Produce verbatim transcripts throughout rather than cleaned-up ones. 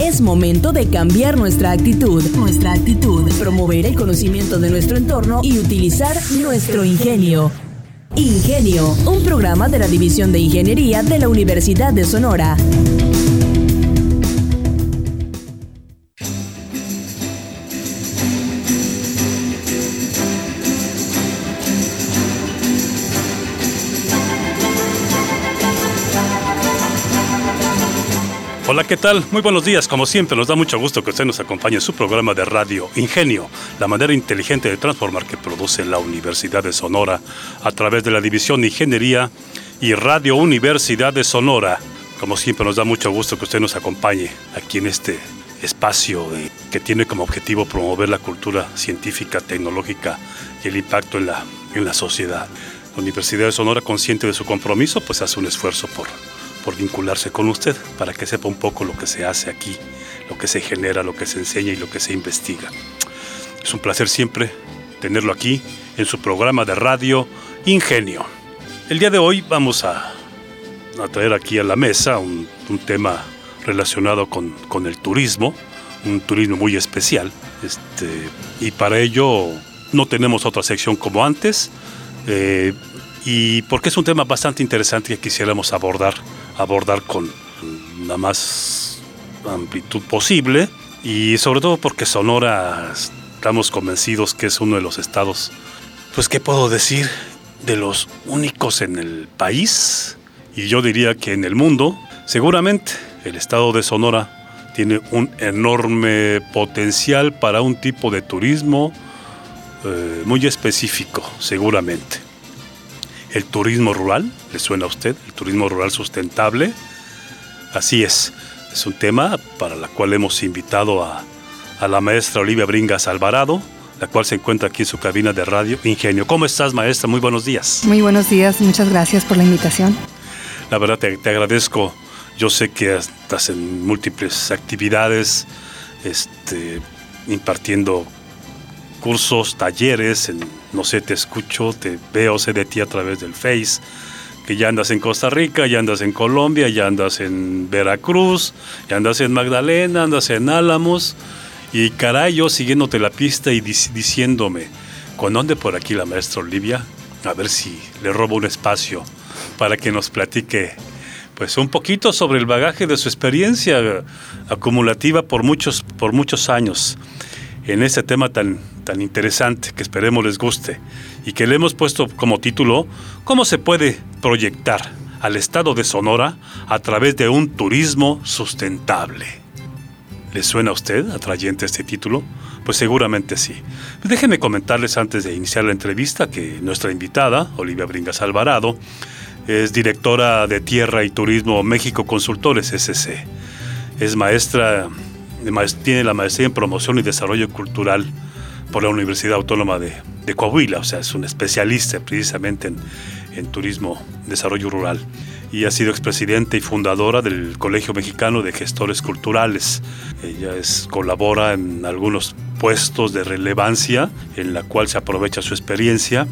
Es momento de cambiar nuestra actitud, nuestra actitud, promover el conocimiento de nuestro entorno y utilizar nuestro ingenio. Ingenio, un programa de la División de Ingeniería de la Universidad de Sonora. Hola, ¿qué tal? Muy buenos días. Como siempre, nos da mucho gusto que usted nos acompañe en su programa de radio Ingenio, la manera inteligente de transformar que produce la Universidad de Sonora a través de la División de Ingeniería y Radio Universidad de Sonora. Como siempre, nos da mucho gusto que usted nos acompañe aquí en este espacio que tiene como objetivo promover la cultura científica, tecnológica y el impacto en la, en la sociedad. La Universidad de Sonora, consciente de su compromiso, pues hace un esfuerzo por por vincularse con usted, para que sepa un poco lo que se hace aquí, lo que se genera, lo que se enseña y lo que se investiga. Es un placer siempre tenerlo aquí en su programa de radio Ingenio. El día de hoy vamos a, a traer aquí a la mesa un, un tema relacionado con, con el turismo, un turismo muy especial, este, y para ello no tenemos otra sección como antes, eh, y porque es un tema bastante interesante que quisiéramos abordar abordar con la más amplitud posible, y sobre todo porque Sonora estamos convencidos que es uno de los estados, pues qué puedo decir, de los únicos en el país, y yo diría que en el mundo. Seguramente el estado de Sonora tiene un enorme potencial para un tipo de turismo eh, muy específico, seguramente. El turismo rural, ¿le suena a usted? El turismo rural sustentable. Así es, es un tema para el cual hemos invitado a, a la maestra Olivia Bringas Alvarado, la cual se encuentra aquí en su cabina de radio Ingenio. ¿Cómo estás, maestra? Muy buenos días. Muy buenos días, muchas gracias por la invitación. La verdad te, te agradezco. Yo sé que estás en múltiples actividades, este, impartiendo cursos, talleres, en, no sé, te escucho, te veo, sé de ti a través del Face, que ya andas en Costa Rica, ya andas en Colombia, ya andas en Veracruz, ya andas en Magdalena, andas en Álamos, y caray, yo siguiéndote la pista y dic- diciéndome, ¿cuándo ande por aquí la maestra Olivia? A ver si le robo un espacio para que nos platique pues un poquito sobre el bagaje de su experiencia acumulativa por muchos, por muchos años en este tema tan, tan interesante que esperemos les guste y que le hemos puesto como título: ¿cómo se puede proyectar al estado de Sonora a través de un turismo sustentable? ¿Le suena a usted atrayente este título? Pues seguramente sí. Déjenme comentarles antes de iniciar la entrevista que nuestra invitada, Olivia Bringas Alvarado, es directora de Tierra y Turismo México Consultores S C. Es maestra tiene la maestría en Promoción y Desarrollo Cultural por la Universidad Autónoma de, de Coahuila, o sea, es un especialista precisamente en, en turismo, desarrollo rural, y ha sido expresidenta y fundadora del Colegio Mexicano de Gestores Culturales. Ella es, colabora en algunos puestos de relevancia en la cual se aprovecha su experiencia,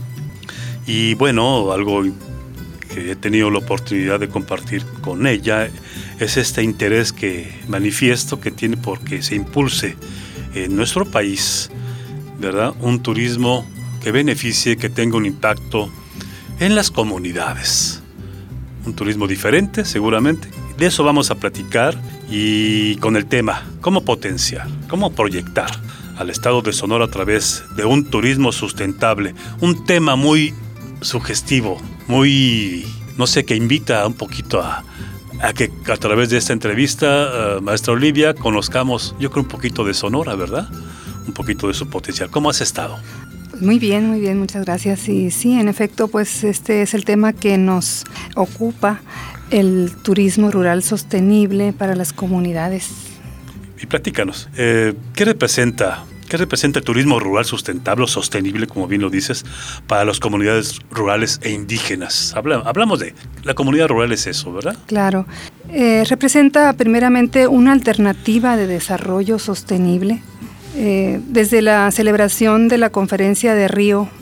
y bueno, algo que he tenido la oportunidad de compartir con ella es este interés que manifiesto que tiene porque se impulse en nuestro país, ¿verdad?, un turismo que beneficie, que tenga un impacto en las comunidades. Un turismo diferente, seguramente. De eso vamos a platicar, y con el tema, cómo potenciar, cómo proyectar al estado de Sonora a través de un turismo sustentable. Un tema muy sugestivo, muy, no sé, que invita un poquito a, a que a través de esta entrevista, uh, maestra Olivia, conozcamos, yo creo, un poquito de Sonora, ¿verdad? Un poquito de su potencial. ¿Cómo has estado? Muy bien, muy bien, muchas gracias. Y sí, en efecto, pues este es el tema que nos ocupa, el turismo rural sostenible para las comunidades. Y platícanos, eh, ¿qué representa ¿Qué representa el turismo rural sustentable o sostenible, como bien lo dices, para las comunidades rurales e indígenas? Habla, hablamos de la comunidad rural, es eso, ¿verdad? Claro. Eh, representa primeramente una alternativa de desarrollo sostenible. Eh, desde la celebración de la Conferencia de Río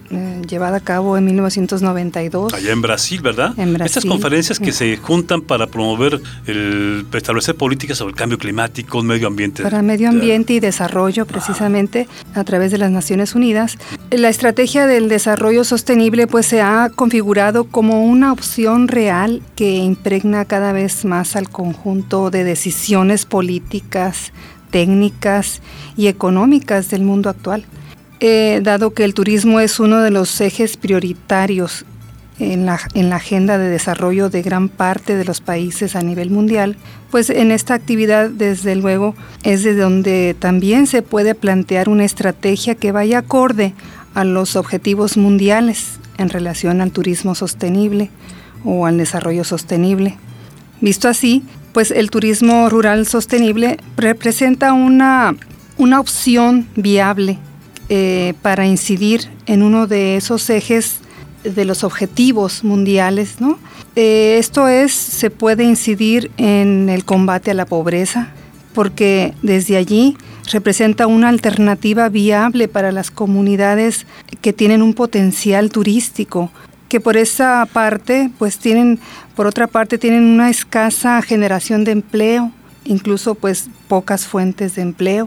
eh, llevada a cabo en mil novecientos noventa y dos. Allá en Brasil, ¿verdad? En Brasil. Estas conferencias que se juntan para promover, el establecer políticas sobre el cambio climático, medio ambiente. Para medio ambiente y desarrollo, precisamente, ah. a través de las Naciones Unidas. La estrategia del desarrollo sostenible pues se ha configurado como una opción real que impregna cada vez más al conjunto de decisiones políticas, técnicas y económicas del mundo actual. Eh, dado que el turismo es uno de los ejes prioritarios en la, en la agenda de desarrollo de gran parte de los países a nivel mundial, pues en esta actividad, desde luego, es de donde también se puede plantear una estrategia que vaya acorde a los objetivos mundiales en relación al turismo sostenible o al desarrollo sostenible. Visto así, pues el turismo rural sostenible representa una, una opción viable Eh, para incidir en uno de esos ejes de los objetivos mundiales, ¿no? Eh, esto es, se puede incidir en el combate a la pobreza, porque desde allí representa una alternativa viable para las comunidades que tienen un potencial turístico, que por esa parte, pues tienen, por otra parte, tienen una escasa generación de empleo, incluso pues pocas fuentes de empleo.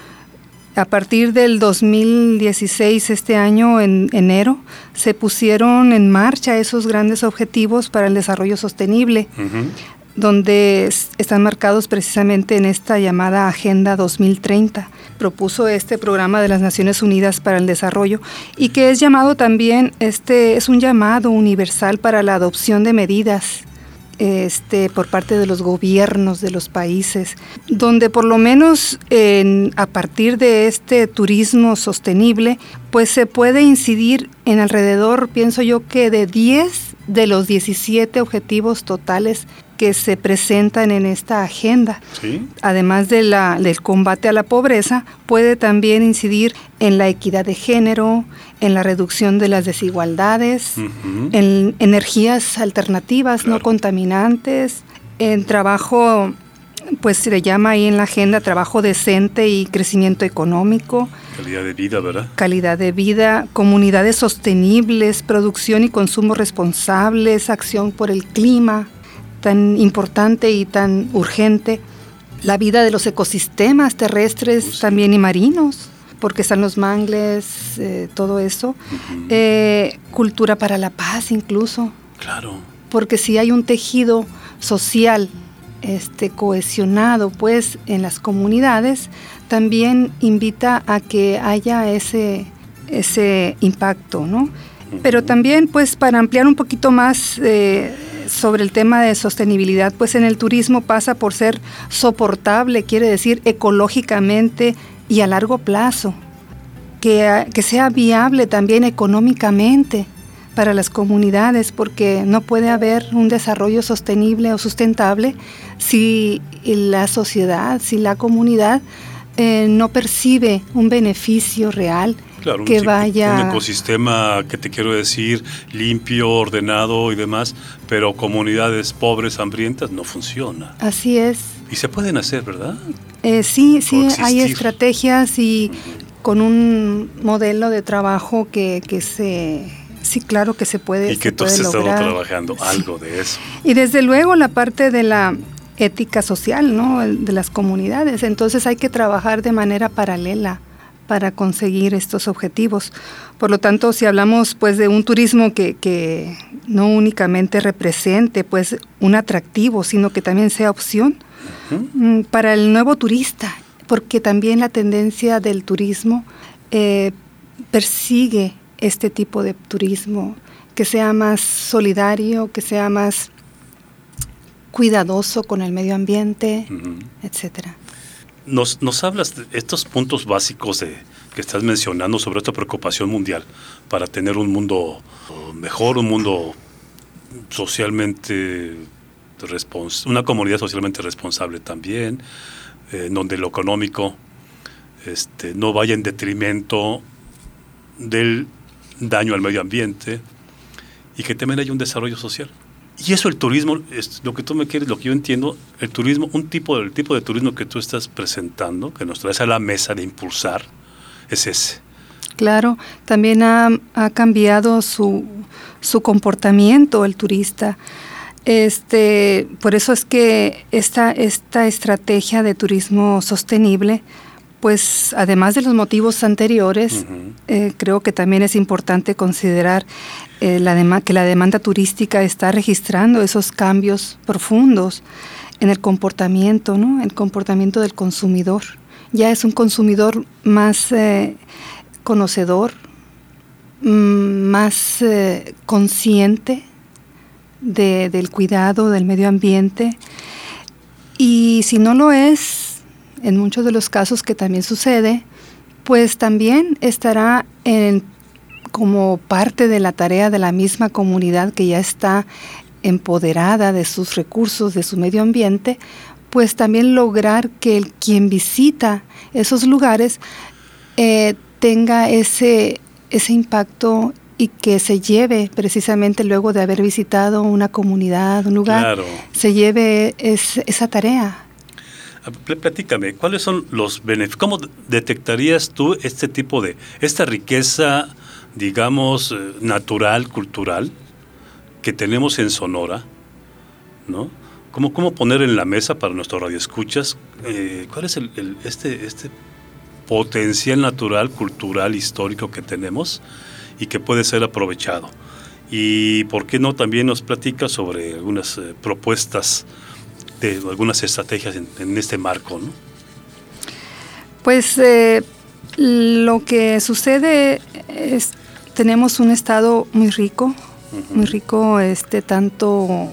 A partir del dos mil dieciséis, este año, en enero, se pusieron en marcha esos grandes objetivos para el desarrollo sostenible, uh-huh. donde están marcados precisamente en esta llamada Agenda dos mil treinta. Propuso este programa de las Naciones Unidas para el Desarrollo y que es llamado también, este es un llamado universal para la adopción de medidas Este, por parte de los gobiernos de los países, donde por lo menos en, a partir de este turismo sostenible, pues se puede incidir en alrededor, pienso yo, que de diez de los diecisiete objetivos totales que se presentan en esta agenda. ¿Sí? Además de la, del combate a la pobreza, puede también incidir en la equidad de género, en la reducción de las desigualdades, uh-huh. en energías alternativas, claro. no contaminantes, en trabajo, pues se le llama ahí en la agenda trabajo decente y crecimiento económico. Calidad de vida, ¿verdad? Calidad de vida, comunidades sostenibles, producción y consumo responsables, acción por el clima, tan importante y tan urgente, la vida de los ecosistemas terrestres uh, sí. también y marinos, porque están los mangles, eh, todo eso, uh-huh. eh, cultura para la paz incluso, claro, porque si hay un tejido social este, cohesionado pues en las comunidades, también invita a que haya ese, ese impacto, ¿no? Uh-huh. Pero también pues para ampliar un poquito más eh, sobre el tema de sostenibilidad, pues en el turismo pasa por ser soportable, quiere decir ecológicamente y a largo plazo, que, que sea viable también económicamente para las comunidades, porque no puede haber un desarrollo sostenible o sustentable si la sociedad, si la comunidad eh, no percibe un beneficio real. Claro, que un, vaya... un ecosistema, que te quiero decir, limpio, ordenado y demás, pero comunidades pobres, hambrientas, no funciona. Así es. Y se pueden hacer, ¿verdad? Eh, sí, sí, Coexistir. Hay estrategias y uh-huh. con un modelo de trabajo que, que se... Sí, claro que se puede Y que tú has estado trabajando sí. algo de eso. Y desde luego la parte de la ética social, ¿no? De las comunidades. Entonces hay que trabajar de manera paralela para conseguir estos objetivos. Por lo tanto, si hablamos pues de un turismo que, que no únicamente represente pues un atractivo, sino que también sea opción uh-huh. para el nuevo turista, porque también la tendencia del turismo eh, persigue este tipo de turismo, que sea más solidario, que sea más cuidadoso con el medio ambiente, uh-huh. etcétera. Nos, nos hablas de estos puntos básicos de, que estás mencionando sobre esta preocupación mundial para tener un mundo mejor, un mundo socialmente respons- una comunidad socialmente responsable también, eh, donde lo económico este, no vaya en detrimento del daño al medio ambiente y que también haya un desarrollo social. Y eso el turismo, es lo que tú me quieres, lo que yo entiendo, el turismo, un tipo, el tipo de turismo que tú estás presentando, que nos traes a la mesa de impulsar, es ese. Claro, también ha, ha cambiado su, su comportamiento el turista. Este, por eso es que esta, esta estrategia de turismo sostenible, pues además de los motivos anteriores, uh-huh. eh, creo que también es importante considerar eh, la dema- que la demanda turística está registrando esos cambios profundos en el comportamiento, ¿no? El comportamiento del consumidor. Ya es un consumidor más eh, conocedor, más eh, consciente de, del cuidado del medio ambiente, y si no lo es, en muchos de los casos que también sucede, pues también estará en, como parte de la tarea de la misma comunidad que ya está empoderada de sus recursos, de su medio ambiente, pues también lograr que el, quien visita esos lugares eh, tenga ese, ese impacto y que se lleve precisamente luego de haber visitado una comunidad, un lugar, claro. se lleve es, esa tarea. Platícame, ¿cuáles son los beneficios? ¿Cómo detectarías tú este tipo de, esta riqueza, digamos, natural, cultural, que tenemos en Sonora, ¿no? ¿Cómo, cómo poner en la mesa para nuestros radioescuchas eh, cuál es el, el, este, este potencial natural, cultural, histórico que tenemos y que puede ser aprovechado? Y por qué no también nos platica sobre algunas eh, propuestas de algunas estrategias en, en este marco, ¿no? Pues eh, lo que sucede es, tenemos un estado muy rico, uh-huh. muy rico este tanto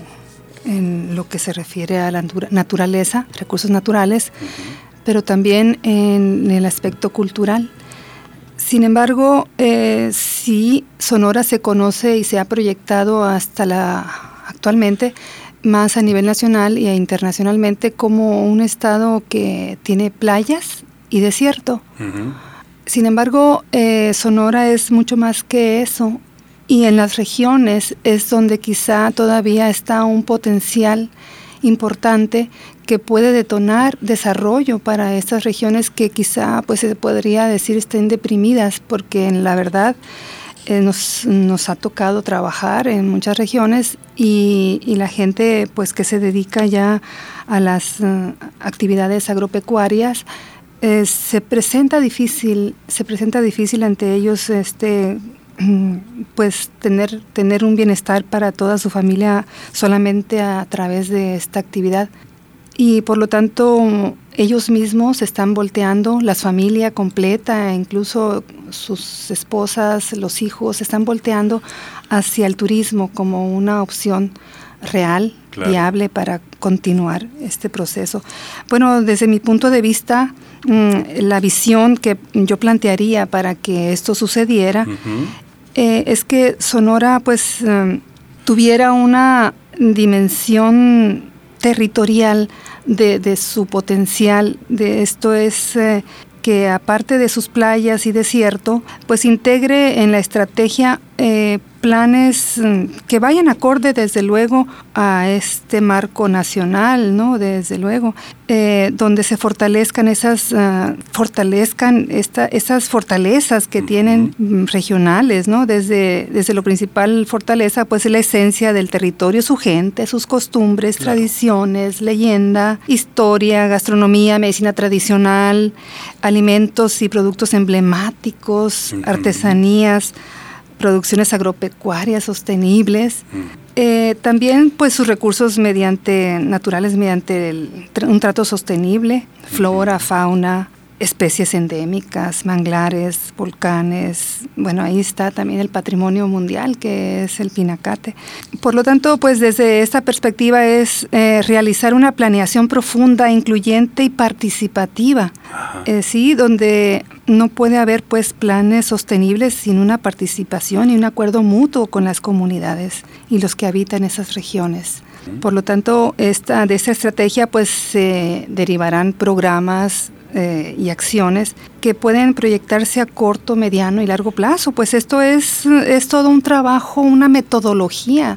en lo que se refiere a la naturaleza, recursos naturales, uh-huh. pero también en el aspecto cultural. Sin embargo, eh, sí, Sonora se conoce y se ha proyectado hasta la actualmente más a nivel nacional e internacionalmente como un estado que tiene playas y desierto. Uh-huh. Sin embargo, eh, Sonora es mucho más que eso, y en las regiones es donde quizá todavía está un potencial importante que puede detonar desarrollo para estas regiones que quizá pues se podría decir estén deprimidas, porque en la verdad Eh, nos, nos ha tocado trabajar en muchas regiones y, y la gente pues que se dedica ya a las uh, actividades agropecuarias eh, se presenta difícil, se presenta difícil ante ellos este pues tener, tener un bienestar para toda su familia solamente a través de esta actividad. Y por lo tanto ellos mismos están volteando, la familia completa, incluso sus esposas, los hijos, están volteando hacia el turismo como una opción real, claro. viable para continuar este proceso. Bueno, desde mi punto de vista, mmm, la visión que yo plantearía para que esto sucediera uh-huh. eh, es que Sonora pues um, tuviera una dimensión territorial de, de su potencial. De esto es eh, que aparte de sus playas y desierto, pues integre en la estrategia eh, planes que vayan acorde desde luego a este marco nacional, ¿no? Desde luego, eh, donde se fortalezcan esas uh, fortalezcan esta, esas fortalezas que uh-huh. tienen regionales, ¿no? Desde, desde lo principal fortaleza, pues la esencia del territorio, su gente, sus costumbres, claro. tradiciones, leyenda, historia, gastronomía, medicina tradicional, alimentos y productos emblemáticos, uh-huh. artesanías, producciones agropecuarias sostenibles, mm. eh, también pues sus recursos mediante naturales mediante el, un trato sostenible, flora, fauna, especies endémicas, manglares, volcanes. Bueno, ahí está también el patrimonio mundial que es el pinacate. Por lo tanto, pues desde esta perspectiva es eh, realizar una planeación profunda, incluyente y participativa, eh, sí, donde no puede haber pues planes sostenibles sin una participación y un acuerdo mutuo con las comunidades y los que habitan esas regiones. Por lo tanto, esta, de esta estrategia pues se derivarán programas eh, y acciones que pueden proyectarse a corto, mediano y largo plazo. Pues esto es, es todo un trabajo, una metodología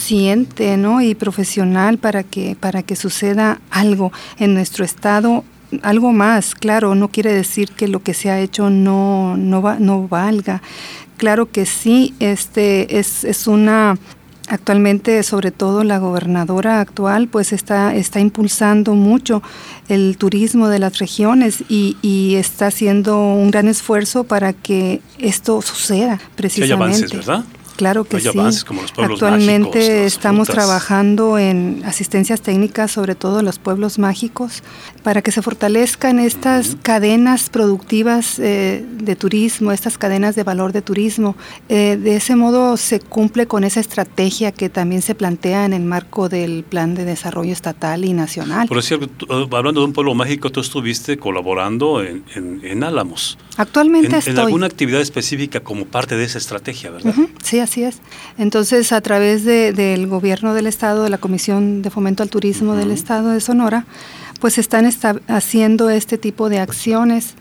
consciente, ¿no? y profesional para que, para que suceda algo en nuestro estado algo más, claro, no quiere decir que lo que se ha hecho no, no, va, no valga. Claro que sí, este es, es una... Actualmente, sobre todo la gobernadora actual, pues está, está impulsando mucho el turismo de las regiones y, y está haciendo un gran esfuerzo para que esto suceda, precisamente. Que haya avances, ¿verdad? Claro que hay sí. Avances como los pueblos Actualmente mágicos, las estamos rutas. trabajando en asistencias técnicas, sobre todo en los pueblos mágicos, para que se fortalezcan estas uh-huh. cadenas productivas eh, de turismo, estas cadenas de valor de turismo. Eh, de ese modo se cumple con esa estrategia que también se plantea en el marco del Plan de Desarrollo Estatal y Nacional. Por cierto, hablando de un pueblo mágico, tú estuviste colaborando en, en, en Álamos. Actualmente en, estoy. En alguna actividad específica como parte de esa estrategia, ¿verdad? Uh-huh. Sí, así es. Entonces, a través de, del gobierno del Estado, de la Comisión de Fomento al Turismo uh-huh. del Estado de Sonora, pues están esta, haciendo este tipo de acciones.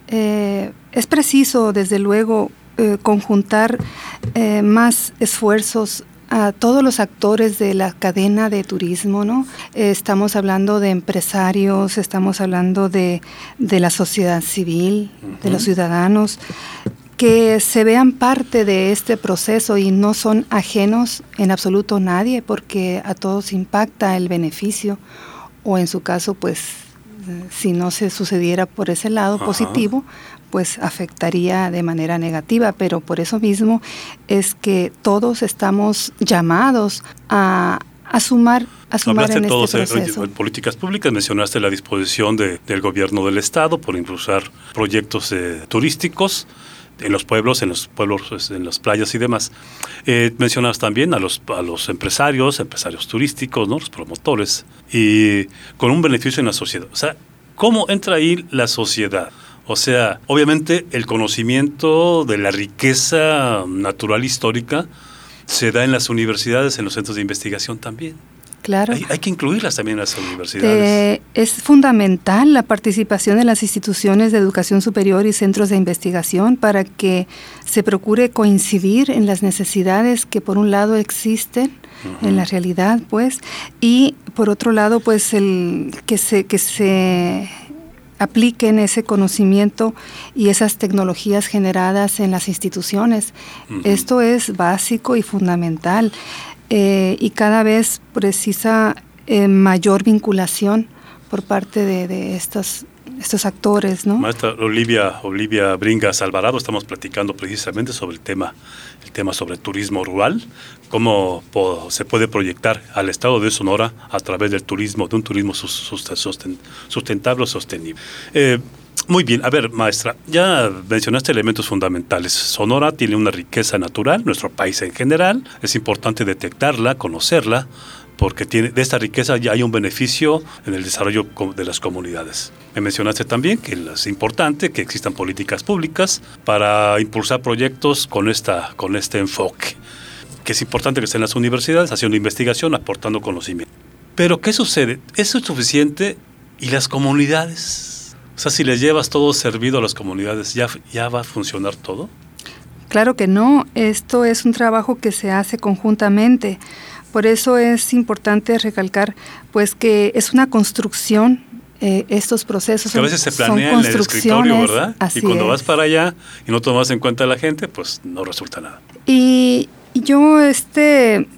Eh, es preciso, desde luego, eh, conjuntar eh, más esfuerzos a todos los actores de la cadena de turismo, ¿no? Eh, estamos hablando de empresarios, estamos hablando de, de la sociedad civil, uh-huh. de los ciudadanos, que se vean parte de este proceso y no son ajenos en absoluto nadie, porque a todos impacta el beneficio, o en su caso, pues, si no se sucediera por ese lado Ajá. positivo, pues afectaría de manera negativa, pero por eso mismo es que todos estamos llamados a, a sumar a sumar Hablaste en todos este proceso. En políticas públicas, mencionaste la disposición de, del gobierno del Estado por impulsar proyectos eh, turísticos en los pueblos, en los pueblos, en las playas y demás. Eh, mencionas también a los a los empresarios, empresarios turísticos, ¿no? Los promotores, y con un beneficio en la sociedad. O sea, ¿cómo entra ahí la sociedad? O sea, obviamente el conocimiento de la riqueza natural histórica se da en las universidades, en los centros de investigación también. Claro. Hay, hay que incluirlas también en las universidades. Eh, es fundamental la participación de las instituciones de educación superior y centros de investigación para que se procure coincidir en las necesidades que por un lado existen uh-huh. en la realidad, pues, y por otro lado, pues, el que se que se apliquen ese conocimiento y esas tecnologías generadas en las instituciones. Uh-huh. Esto es básico y fundamental. Eh, y cada vez precisa eh, mayor vinculación por parte de, de estos, estos actores, ¿no? Maestra Olivia, Olivia Bringas Alvarado, estamos platicando precisamente sobre el tema, el tema sobre turismo rural, cómo po, se puede proyectar al estado de Sonora a través del turismo, de un turismo susten, sustentable o sostenible. Eh, Muy bien, a ver, maestra, ya mencionaste elementos fundamentales. Sonora tiene una riqueza natural, nuestro país en general, es importante detectarla, conocerla, porque tiene, de esta riqueza ya hay un beneficio en el desarrollo de las comunidades. Me mencionaste también que es importante que existan políticas públicas para impulsar proyectos con, esta, con este enfoque, que es importante que estén las universidades haciendo investigación, aportando conocimiento. Pero, ¿qué sucede? ¿Eso es suficiente? ¿Y las comunidades? O sea, si les llevas todo servido a las comunidades, ¿ya, ya va a funcionar todo? Claro que no. Esto es un trabajo que se hace conjuntamente. Por eso es importante recalcar, pues, que es una construcción. Eh, estos procesos que a veces se planea en el escritorio, ¿verdad? Así y cuando es. vas para allá y no tomas en cuenta a la gente, pues no resulta nada. Y yo, este,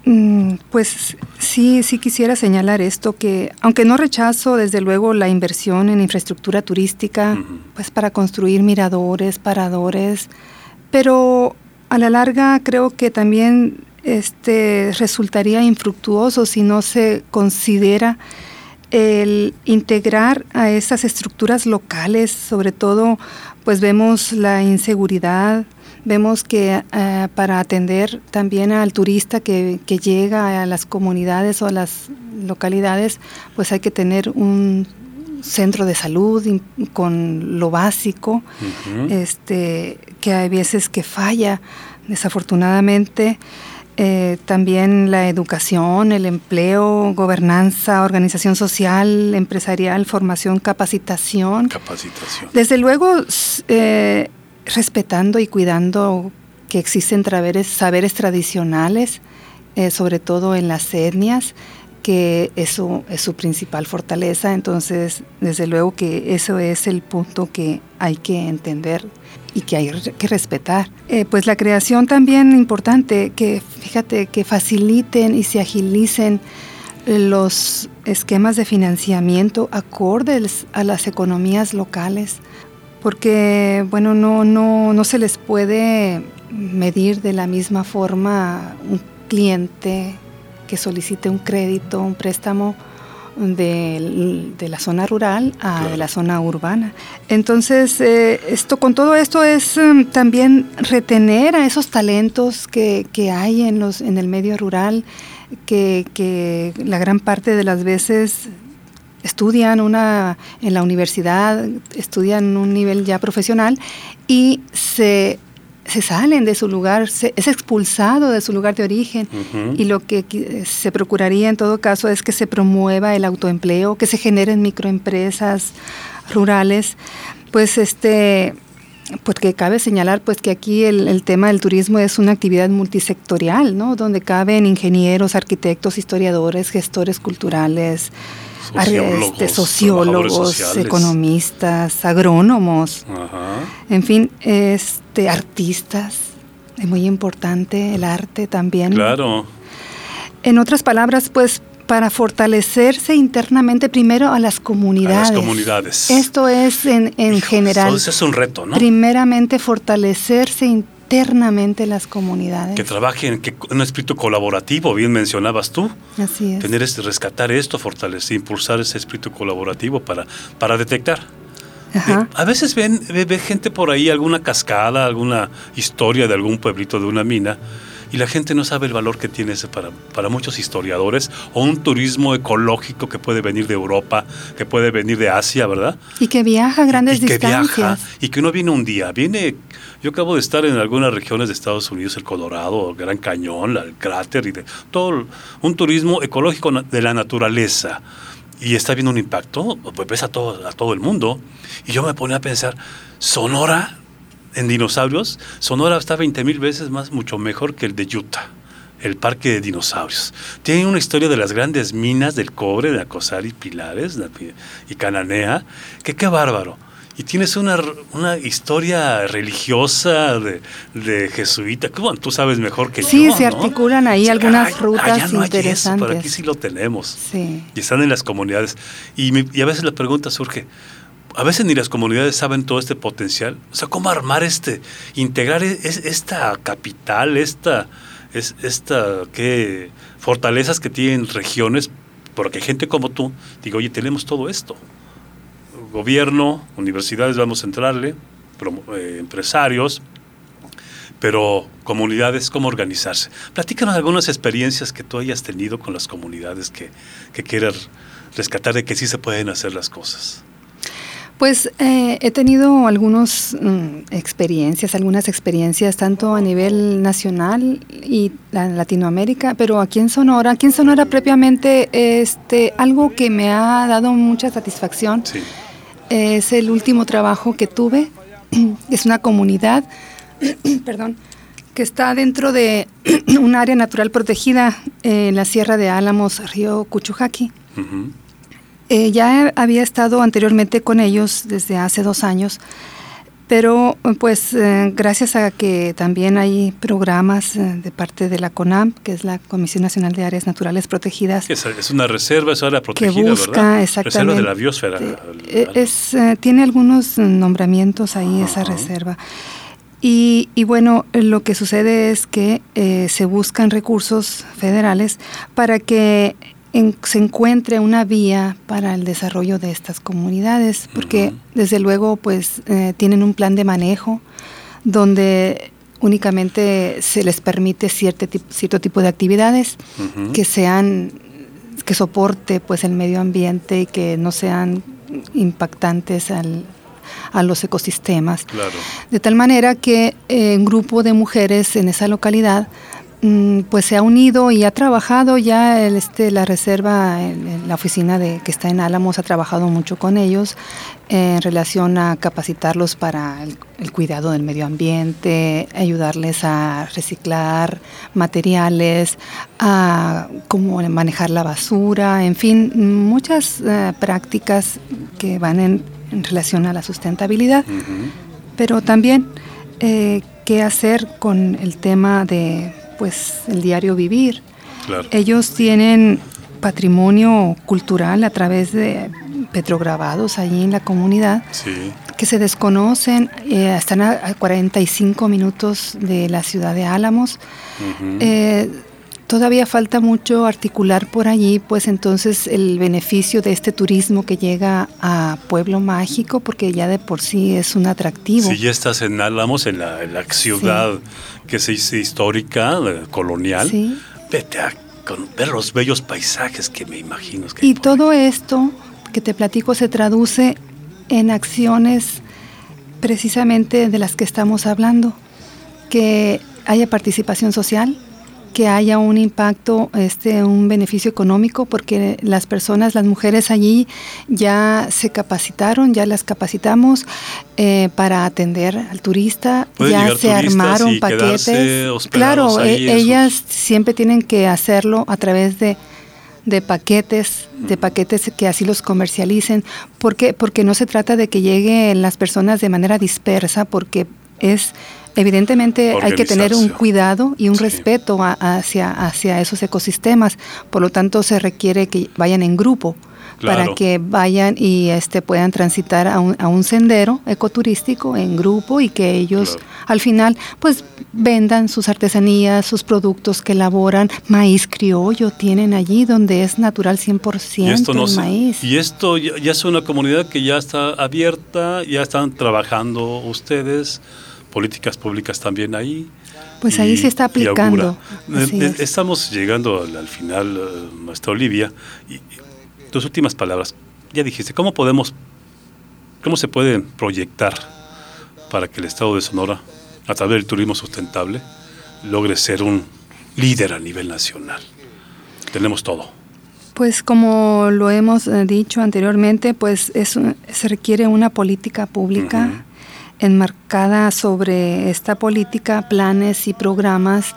pues sí, sí quisiera señalar esto, que aunque no rechazo desde luego la inversión en infraestructura turística, uh-huh. pues para construir miradores, paradores, pero a la larga creo que también este resultaría infructuoso si no se considera el integrar a estas estructuras locales. Sobre todo, pues vemos la inseguridad. Vemos que uh, para atender también al turista que, que llega a las comunidades o a las localidades, pues hay que tener un centro de salud in, con lo básico, uh-huh. este, que hay veces que falla, desafortunadamente. Eh, también la educación, el empleo, gobernanza, organización social, empresarial, formación, capacitación. Capacitación. Desde luego, eh, respetando y cuidando que existen traveres, saberes tradicionales, eh, sobre todo en las etnias, que eso es su principal fortaleza. Entonces, desde luego que eso es el punto que hay que entender y que hay que respetar. Eh, pues la creación también importante, que fíjate, que faciliten y se agilicen los esquemas de financiamiento acordes a las economías locales, porque bueno, no, no, no se les puede medir de la misma forma un cliente que solicite un crédito, un préstamo de, de la zona rural a claro. de la zona urbana. Entonces, eh, esto, con todo esto es um, también retener a esos talentos que, que hay en, los, en el medio rural, que, que la gran parte de las veces estudian una en la universidad, estudian un nivel ya profesional y se se salen de su lugar, se, es expulsado de su lugar de origen. Uh-huh. Y lo que se procuraría en todo caso es que se promueva el autoempleo, que se generen microempresas rurales, pues este, porque cabe señalar pues que aquí el, el tema del turismo es una actividad multisectorial, ¿no? Donde caben ingenieros, arquitectos, historiadores, gestores culturales, sociólogos, este, sociólogos economistas, agrónomos, ajá. en fin, este, artistas, es muy importante el arte también. Claro. En otras palabras, pues, para fortalecerse internamente primero a las comunidades. A las comunidades. Esto es en, en Hijo, general. Entonces es un reto, ¿no? Primeramente fortalecerse internamente. Internamente las comunidades. Que trabajen que, en un espíritu colaborativo, bien mencionabas tú. Así es. Tener este, rescatar esto, fortalecer, impulsar ese espíritu colaborativo para, para detectar. Ajá. Eh, a veces ven, ve, ve gente por ahí, alguna cascada, alguna historia de algún pueblito de una mina, y la gente no sabe el valor que tiene ese para, para muchos historiadores, o un turismo ecológico que puede venir de Europa, que puede venir de Asia, ¿verdad? Y que viaja a grandes y, y que distancias. Viaja, y que no viene un día, viene... Yo acabo de estar en algunas regiones de Estados Unidos, el Colorado, el Gran Cañón, el cráter, y de todo un turismo ecológico de la naturaleza. Y está viendo un impacto, pues ves a todo, a todo el mundo. Y yo me ponía a pensar, Sonora... En dinosaurios, Sonora está veinte mil veces más, mucho mejor que el de Utah, el parque de dinosaurios. Tiene una historia de las grandes minas del cobre, de Acosari, Pilares y Cananea, que qué bárbaro. Y tienes una, una historia religiosa de, de jesuita, que bueno, tú sabes mejor que sí, yo, Sí, se ¿no? articulan ahí sí, algunas ay, rutas allá no interesantes. Hay eso, pero aquí sí lo tenemos. Sí. Y están en las comunidades. Y, me, y a veces la pregunta surge, a veces ni las comunidades saben todo este potencial. O sea, ¿cómo armar este, integrar es, esta capital, esta, es, esta ¿qué? fortalezas que tienen regiones? Porque gente como tú, digo, oye, tenemos todo esto. Gobierno, universidades, vamos a entrarle, promo, eh, empresarios, pero comunidades, ¿cómo organizarse? Platícanos algunas experiencias que tú hayas tenido con las comunidades que, que quieras rescatar de que sí se pueden hacer las cosas. Pues eh, he tenido algunas mm, experiencias, algunas experiencias tanto a nivel nacional y en Latinoamérica, pero aquí en Sonora, aquí en Sonora propiamente, este, algo que me ha dado mucha satisfacción sí. es el último trabajo que tuve. Es una comunidad, perdón, que está dentro de un área natural protegida en la Sierra de Álamos, río Cuchujaqui. Uh-huh. Eh, ya había estado anteriormente con ellos desde hace dos años, pero pues eh, gracias a que también hay programas eh, de parte de la CONAM, que es la Comisión Nacional de Áreas Naturales Protegidas. Es, es una reserva, es área protegida, que busca, ¿verdad? Exactamente. Reserva de la biosfera. Eh, es, eh, tiene algunos nombramientos ahí, uh-huh. esa reserva. Y, y bueno, lo que sucede es que eh, se buscan recursos federales para que En, se encuentre una vía para el desarrollo de estas comunidades, porque uh-huh. desde luego pues eh, tienen un plan de manejo donde únicamente se les permite cierto tipo, cierto tipo de actividades uh-huh. que sean, que soporte pues el medio ambiente y que no sean impactantes al, a los ecosistemas. Claro. De tal manera que eh, un grupo de mujeres en esa localidad pues se ha unido y ha trabajado ya el, este, la reserva, el, la oficina de, que está en Álamos ha trabajado mucho con ellos eh, en relación a capacitarlos para el, el cuidado del medio ambiente, ayudarles a reciclar materiales, a cómo manejar la basura, en fin, muchas uh, prácticas que van en, en relación a la sustentabilidad, uh-huh. pero también eh, qué hacer con el tema de pues el diario vivir. Claro. Ellos tienen patrimonio cultural a través de petrograbados allí en la comunidad, sí. que se desconocen, eh, están a cuarenta y cinco minutos de la ciudad de Álamos. Uh-huh. Eh, todavía falta mucho articular por allí, pues entonces el beneficio de este turismo que llega a Pueblo Mágico, porque ya de por sí es un atractivo. Si ya estás en Álamos, en la, en la ciudad sí. que se dice histórica, colonial, sí. vete a con, ver los bellos paisajes que me imagino. Que y todo esto que te platico se traduce en acciones precisamente de las que estamos hablando, que haya participación social, que haya un impacto, este, un beneficio económico, porque las personas, las mujeres allí ya se capacitaron, ya las capacitamos eh, para atender al turista, ya se armaron paquetes. Claro, eh, ellas sus... siempre tienen que hacerlo a través de, de paquetes, de paquetes que así los comercialicen, porque porque no se trata de que lleguen las personas de manera dispersa, porque es evidentemente hay que tener un cuidado y un sí. respeto a, hacia, hacia esos ecosistemas, por lo tanto se requiere que vayan en grupo, claro. para que vayan y este puedan transitar a un, a un sendero ecoturístico en grupo y que ellos claro. al final pues vendan sus artesanías, sus productos que elaboran, maíz criollo tienen allí donde es natural cien por ciento y esto no el se, maíz. Y esto ya, ya es una comunidad que ya está abierta, ya están trabajando ustedes, políticas públicas también ahí. Pues y, ahí se está aplicando. Es. Estamos llegando al, al final, uh, maestra Olivia, y, y tus últimas palabras. Ya dijiste, ¿cómo podemos, cómo se puede proyectar para que el Estado de Sonora, a través del turismo sustentable, logre ser un líder a nivel nacional? Tenemos todo. Pues como lo hemos eh, dicho anteriormente, pues es, se requiere una política pública uh-huh. enmarcada sobre esta política, planes y programas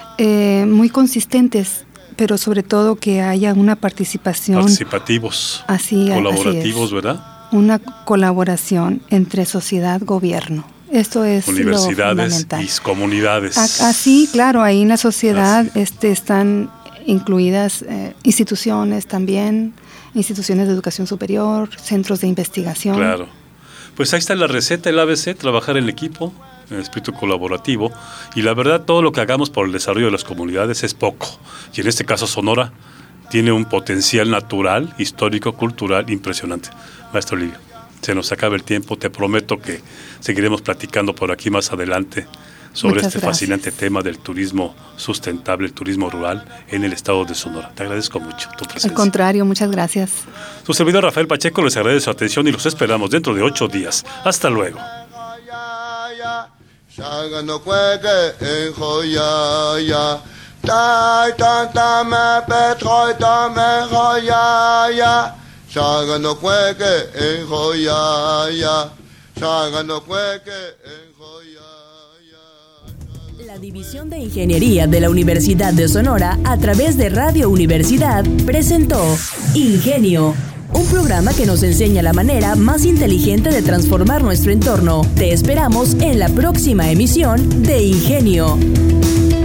eh, muy consistentes, pero sobre todo que haya una participación. Participativos, así, colaborativos, así es, ¿verdad? Una colaboración entre sociedad, gobierno. Esto es universidades y comunidades. Así, claro, ahí en la sociedad este, están incluidas eh, instituciones también, instituciones de educación superior, centros de investigación. Claro. Pues ahí está la receta, el A B C, trabajar en equipo, en espíritu colaborativo, y la verdad todo lo que hagamos por el desarrollo de las comunidades es poco, y en este caso Sonora tiene un potencial natural, histórico, cultural impresionante. Maestro Olivia, se nos acaba el tiempo, te prometo que seguiremos platicando por aquí más adelante sobre Muchas este gracias. fascinante tema del turismo sustentable, el turismo rural en el estado de Sonora. Te agradezco mucho tu presencia. Al contrario, muchas gracias. Su servidor Rafael Pacheco les agradece su atención y los esperamos dentro de ocho días. Hasta luego. La División de Ingeniería de la Universidad de Sonora, a través de Radio Universidad, presentó Ingenio, un programa que nos enseña la manera más inteligente de transformar nuestro entorno. Te esperamos en la próxima emisión de Ingenio.